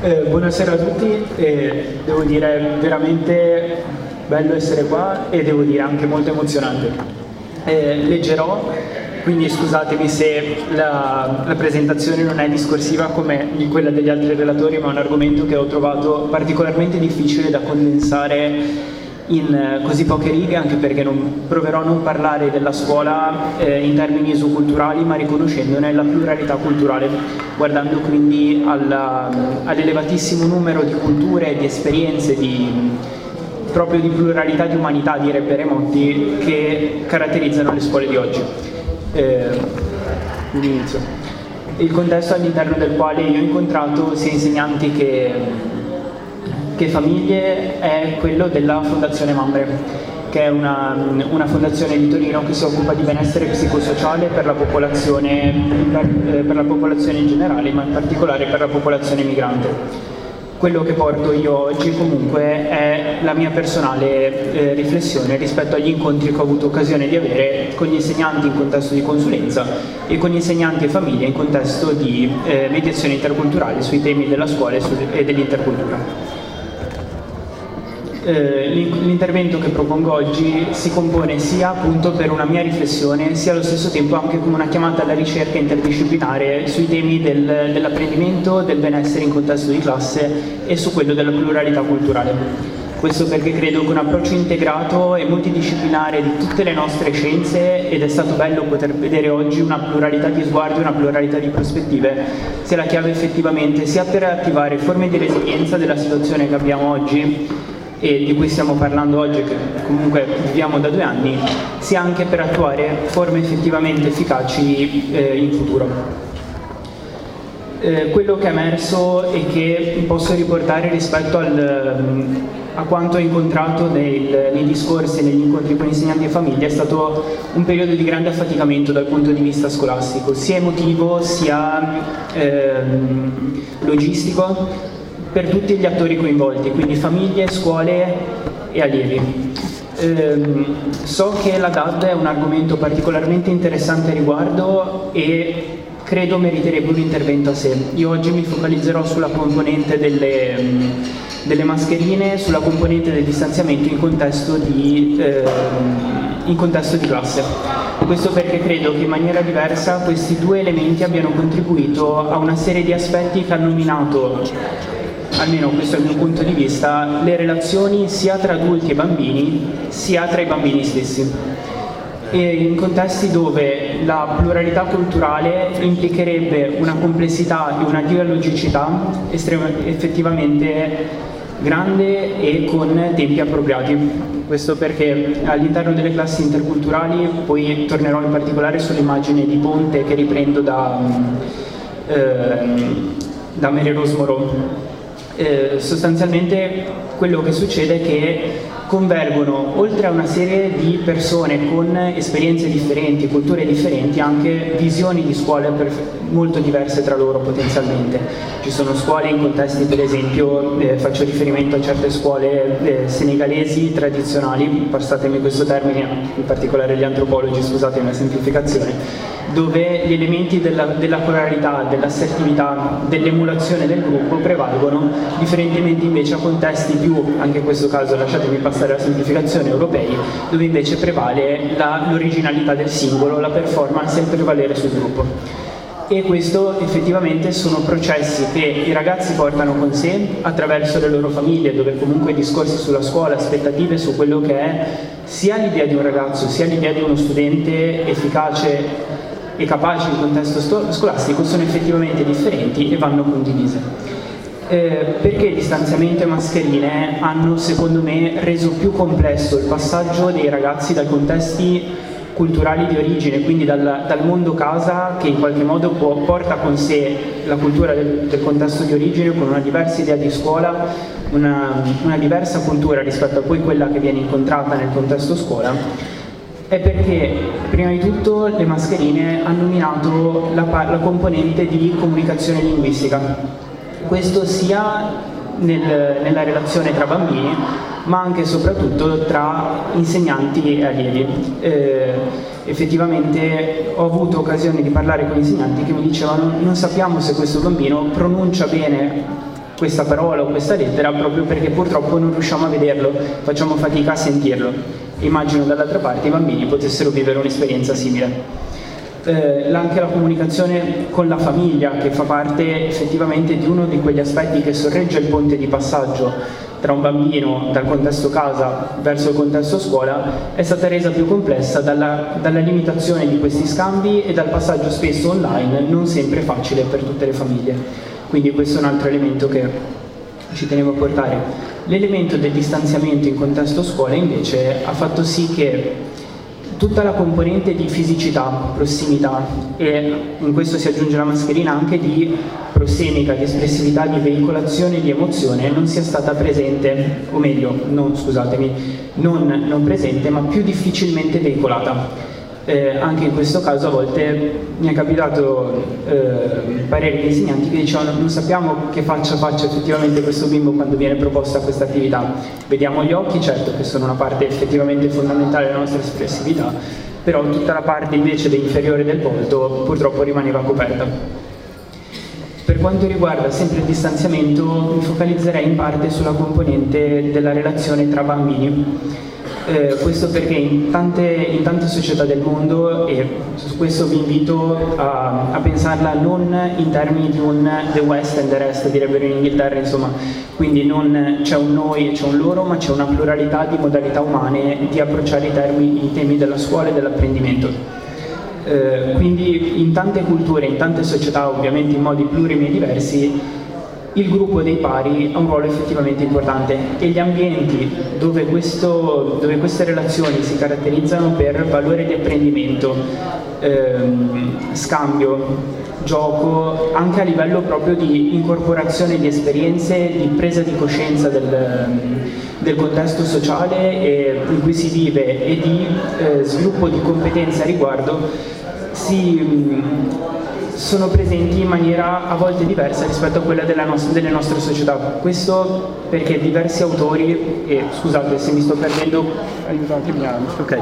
Buonasera a tutti, devo dire veramente bello essere qua e devo dire anche molto emozionante. Leggerò, quindi scusatemi se la presentazione non è discorsiva come quella degli altri relatori, ma è un argomento che ho trovato particolarmente difficile da condensare in così poche righe, anche perché proverò a non parlare della scuola in termini isoculturali, ma riconoscendone la pluralità culturale, guardando quindi all'elevatissimo numero di culture, di esperienze, proprio di pluralità di umanità, direbbe Remotti, che caratterizzano le scuole di oggi. Inizio. Il contesto all'interno del quale io ho incontrato sia insegnanti che famiglie è quello della Fondazione Mamre, che è una fondazione di Torino che si occupa di benessere psicosociale per la popolazione in generale, ma in particolare per la popolazione migrante. Quello che porto io oggi comunque è la mia personale riflessione rispetto agli incontri che ho avuto occasione di avere con gli insegnanti in contesto di consulenza e con gli insegnanti e famiglie in contesto di mediazione interculturale sui temi della scuola e dell'intercultura. L'intervento che propongo oggi si compone sia appunto per una mia riflessione, sia allo stesso tempo anche come una chiamata alla ricerca interdisciplinare sui temi dell'apprendimento, del benessere in contesto di classe e su quello della pluralità culturale. Questo perché credo che un approccio integrato e multidisciplinare di tutte le nostre scienze, ed è stato bello poter vedere oggi una pluralità di sguardi, una pluralità di prospettive, sia la chiave effettivamente sia per attivare forme di resilienza della situazione che abbiamo oggi e di cui stiamo parlando oggi, che comunque viviamo da 2 anni, sia anche per attuare forme effettivamente efficaci in futuro. Quello che è emerso e che posso riportare rispetto a quanto ho incontrato nei discorsi e negli incontri con insegnanti e famiglie è stato un periodo di grande affaticamento dal punto di vista scolastico, sia emotivo sia logistico, per tutti gli attori coinvolti, quindi famiglie, scuole e allievi. So che la DAD è un argomento particolarmente interessante a riguardo e credo meriterebbe un intervento a sé. Io oggi mi focalizzerò sulla componente delle mascherine, sulla componente del distanziamento in contesto di classe. Questo perché credo che in maniera diversa questi 2 elementi abbiano contribuito a una serie di aspetti che hanno minato, almeno questo è il mio punto di vista, le relazioni sia tra adulti e bambini, sia tra i bambini stessi. E in contesti dove la pluralità culturale implicherebbe una complessità e una dialogicità effettivamente grande e con tempi appropriati. Questo perché all'interno delle classi interculturali, poi tornerò in particolare sull'immagine di ponte che riprendo da Mary Rose Moreau. Sostanzialmente quello che succede è che convergono, oltre a una serie di persone con esperienze differenti, culture differenti, anche visioni di scuole molto diverse tra loro potenzialmente. Ci sono scuole in contesti, per esempio, faccio riferimento a certe scuole senegalesi tradizionali, passatemi questo termine, in particolare gli antropologi, scusate una semplificazione, dove gli elementi della coralità, dell'assertività, dell'emulazione del gruppo prevalgono, differentemente invece a contesti più, anche in questo caso lasciatemi passare la semplificazione, europei, dove invece prevale l'originalità del singolo, la performance e il prevalere sul gruppo. E questo effettivamente sono processi che i ragazzi portano con sé attraverso le loro famiglie, dove comunque discorsi sulla scuola, aspettative su quello che è sia l'idea di un ragazzo, sia l'idea di uno studente efficace e capaci in contesto scolastico sono effettivamente differenti e vanno condivise. Perché distanziamento e mascherine hanno, secondo me, reso più complesso il passaggio dei ragazzi dai contesti culturali di origine, quindi dal mondo casa, che in qualche modo porta con sé la cultura del contesto di origine, con una diversa idea di scuola, una diversa cultura rispetto a poi quella che viene incontrata nel contesto scuola, è perché prima di tutto le mascherine hanno minato la componente di comunicazione linguistica. Questo sia nella relazione tra bambini, ma anche e soprattutto tra insegnanti e allievi. Effettivamente ho avuto occasione di parlare con insegnanti che mi dicevano: non sappiamo se questo bambino pronuncia bene questa parola o questa lettera proprio perché purtroppo non riusciamo a vederlo, facciamo fatica a sentirlo. Immagino dall'altra parte i bambini potessero vivere un'esperienza simile. Anche la comunicazione con la famiglia, che fa parte effettivamente di uno di quegli aspetti che sorregge il ponte di passaggio tra un bambino dal contesto casa verso il contesto scuola, è stata resa più complessa dalla limitazione di questi scambi e dal passaggio spesso online non sempre facile per tutte le famiglie. Quindi questo è un altro elemento che ci tenevo a portare. L'elemento del distanziamento in contesto scuola invece ha fatto sì che tutta la componente di fisicità, prossimità, e in questo si aggiunge la mascherina anche di prossemica, di espressività, di veicolazione di emozione, non sia stata presente, o meglio, non presente, ma più difficilmente veicolata. Anche in questo caso a volte mi è capitato pareri di insegnanti che dicevano non sappiamo che faccia effettivamente questo bimbo quando viene proposta questa attività, vediamo gli occhi, certo che sono una parte effettivamente fondamentale della nostra espressività, però tutta la parte invece inferiore del volto purtroppo rimaneva coperta. Per quanto riguarda sempre il distanziamento, mi focalizzerei in parte sulla componente della relazione tra bambini. Questo perché in tante società del mondo, e su questo vi invito a pensarla non in termini di un the West and the rest, direbbero in Inghilterra, insomma, quindi non c'è un noi e c'è un loro, ma c'è una pluralità di modalità umane di approcciare i temi della scuola e dell'apprendimento. Quindi in tante culture, in tante società, ovviamente in modi plurimi e diversi, il gruppo dei pari ha un ruolo effettivamente importante e gli ambienti dove queste relazioni si caratterizzano per valore di apprendimento, scambio, gioco, anche a livello proprio di incorporazione di esperienze, di presa di coscienza del contesto sociale in cui si vive e di sviluppo di competenze a riguardo, sono presenti in maniera a volte diversa rispetto a quella delle nostre società. Questo perché diversi autori, e scusate se mi sto perdendo, aiutatemi, ok.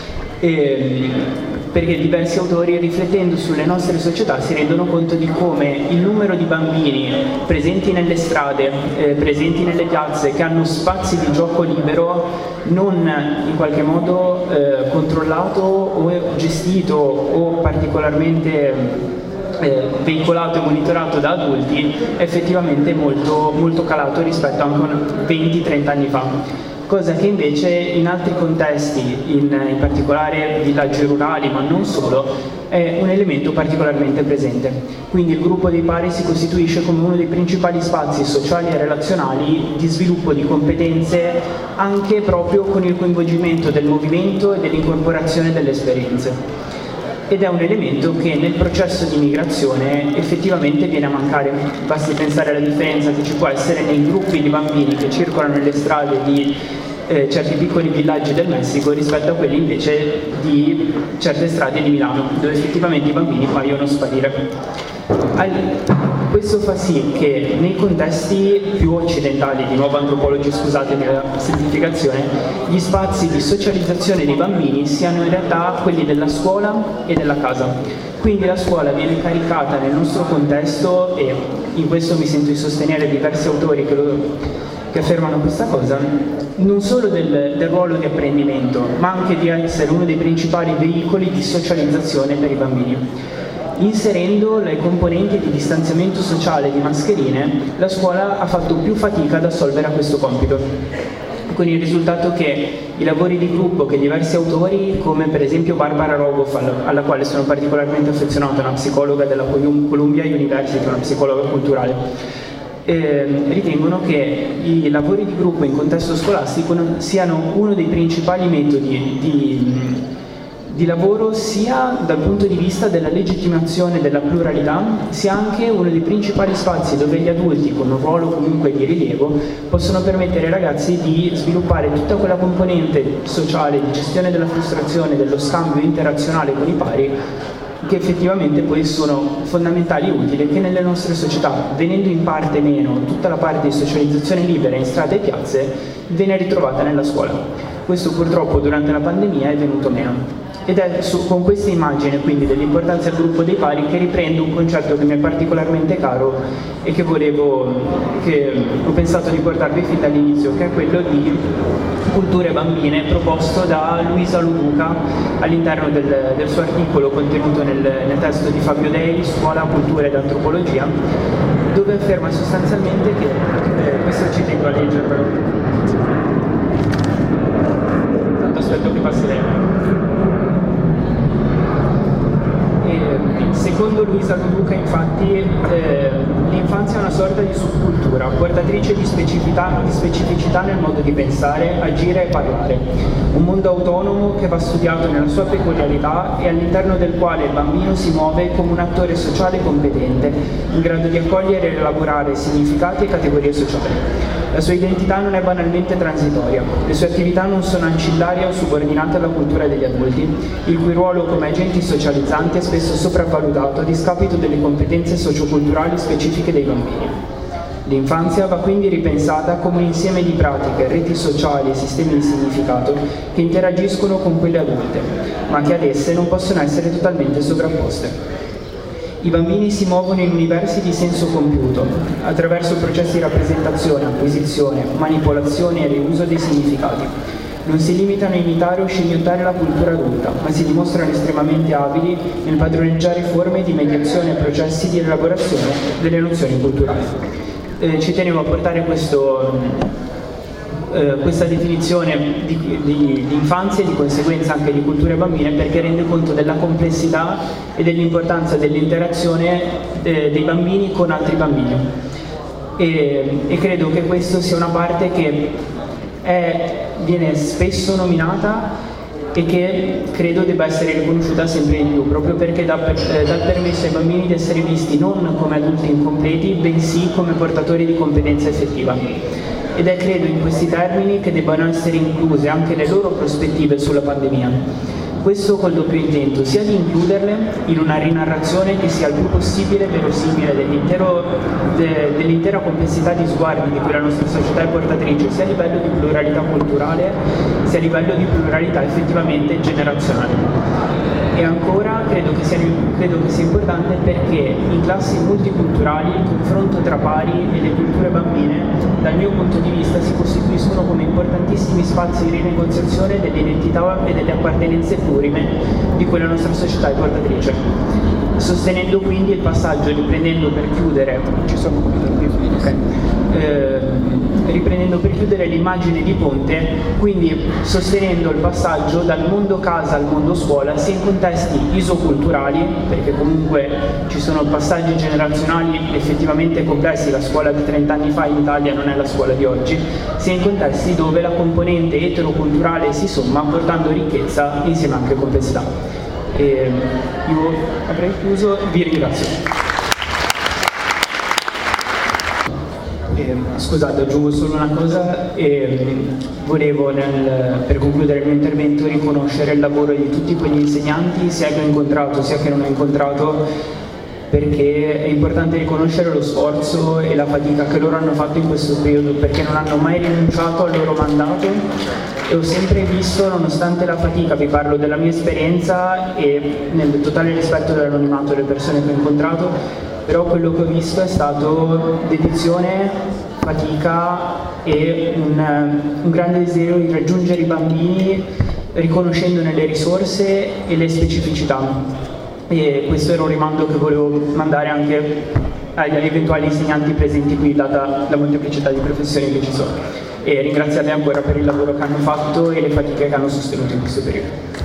Perché diversi autori, riflettendo sulle nostre società, si rendono conto di come il numero di bambini presenti nelle strade, presenti nelle piazze, che hanno spazi di gioco libero, non in qualche modo controllato o gestito o particolarmente veicolato e monitorato da adulti, è effettivamente molto, molto calato rispetto anche a 20-30 anni fa. Cosa che invece in altri contesti, in particolare villaggi rurali, ma non solo, è un elemento particolarmente presente. Quindi il gruppo dei pari si costituisce come uno dei principali spazi sociali e relazionali di sviluppo di competenze, anche proprio con il coinvolgimento del movimento e dell'incorporazione delle esperienze. Ed è un elemento che nel processo di migrazione effettivamente viene a mancare. Basti pensare alla differenza che ci può essere nei gruppi di bambini che circolano nelle strade di certi piccoli villaggi del Messico rispetto a quelli invece di certe strade di Milano, dove effettivamente i bambini paiono sparire. Questo fa sì che nei contesti più occidentali, di nuovo antropologi, scusatemi la semplificazione, gli spazi di socializzazione dei bambini siano in realtà quelli della scuola e della casa. Quindi la scuola viene caricata nel nostro contesto, e in questo mi sento di sostenere diversi autori che affermano questa cosa, non solo del ruolo di apprendimento, ma anche di essere uno dei principali veicoli di socializzazione per i bambini. Inserendo le componenti di distanziamento sociale di mascherine, la scuola ha fatto più fatica ad assolvere a questo compito, con il risultato che i lavori di gruppo che diversi autori, come per esempio Barbara Rogoff, alla quale sono particolarmente affezionato, una psicologa della Columbia University, una psicologa culturale, ritengono che i lavori di gruppo in contesto scolastico siano uno dei principali metodi di lavoro, sia dal punto di vista della legittimazione della pluralità, sia anche uno dei principali spazi dove gli adulti, con un ruolo comunque di rilievo, possono permettere ai ragazzi di sviluppare tutta quella componente sociale di gestione della frustrazione, dello scambio interazionale con i pari, che effettivamente poi sono fondamentali e utili, che nelle nostre società, venendo in parte meno tutta la parte di socializzazione libera in strade e piazze, viene ritrovata nella scuola. Questo purtroppo durante la pandemia è venuto meno. ed è con questa immagine quindi dell'importanza del gruppo dei pari che riprendo un concetto che mi è particolarmente caro e che ho pensato di portarvi fin dall'inizio, che è quello di culture bambine proposto da Luisa Loduca all'interno del suo articolo contenuto nel testo di Fabio Dei, Scuola, Cultura ed Antropologia, dove afferma sostanzialmente che, questo ci tengo a leggerlo, tanto aspetto che passi lei. Secondo Luisa Loduca, infatti, l'infanzia è una sorta di subcultura, portatrice di specificità nel modo di pensare, agire e parlare. Un mondo autonomo che va studiato nella sua peculiarità e all'interno del quale il bambino si muove come un attore sociale competente, in grado di accogliere ed elaborare significati e categorie sociali. La sua identità non è banalmente transitoria, le sue attività non sono ancillari o subordinate alla cultura degli adulti, il cui ruolo come agenti socializzanti è spesso sopravvalutato a discapito delle competenze socioculturali specifiche dei bambini. L'infanzia va quindi ripensata come un insieme di pratiche, reti sociali e sistemi di significato che interagiscono con quelle adulte, ma che ad esse non possono essere totalmente sovrapposte. I bambini si muovono in universi di senso compiuto, attraverso processi di rappresentazione, acquisizione, manipolazione e riuso dei significati. Non si limitano a imitare o scimmiottare la cultura adulta, ma si dimostrano estremamente abili nel padroneggiare forme di mediazione e processi di elaborazione delle nozioni culturali. Ci tenevo a portare questa definizione di infanzia e di conseguenza anche di culture bambine, perché rende conto della complessità e dell'importanza dell'interazione dei bambini con altri bambini e credo che questo sia una parte che viene spesso nominata e che credo debba essere riconosciuta sempre di più, proprio perché dà permesso ai bambini di essere visti non come adulti incompleti, bensì come portatori di competenza effettiva. Ed è credo in questi termini che debbano essere incluse anche le loro prospettive sulla pandemia. Questo col doppio intento, sia di includerle in una rinarrazione che sia il più possibile verosimile dell'intera complessità di sguardi di cui la nostra società è portatrice, sia a livello di pluralità culturale, sia a livello di pluralità effettivamente generazionale. E ancora credo che sia importante perché in classi multiculturali il confronto tra pari e le culture bambine, dal mio punto di vista, si costituiscono come importantissimi spazi di rinegoziazione delle identità e delle appartenenze plurime di cui la nostra società è portatrice. Sostenendo quindi il passaggio, riprendendo per chiudere l'immagine di ponte, quindi sostenendo il passaggio dal mondo casa al mondo scuola, sia in contesti isoculturali, perché comunque ci sono passaggi generazionali effettivamente complessi, la scuola di 30 anni fa in Italia non è la scuola di oggi, sia in contesti dove la componente eteroculturale si somma portando ricchezza insieme anche complessità. Io avrei chiuso, vi ringrazio. Scusate, aggiungo solo una cosa, volevo per concludere il mio intervento riconoscere il lavoro di tutti quegli insegnanti, sia che ho incontrato sia che non ho incontrato, perché è importante riconoscere lo sforzo e la fatica che loro hanno fatto in questo periodo, perché non hanno mai rinunciato al loro mandato e ho sempre visto, nonostante la fatica, vi parlo della mia esperienza e nel totale rispetto dell'anonimato delle persone che ho incontrato, però quello che ho visto è stato dedizione, fatica e un grande desiderio di raggiungere i bambini riconoscendone le risorse e le specificità. E questo era un rimando che volevo mandare anche agli eventuali insegnanti presenti qui, data la molteplicità di professioni che ci sono. E ringraziarli ancora per il lavoro che hanno fatto e le fatiche che hanno sostenuto in questo periodo.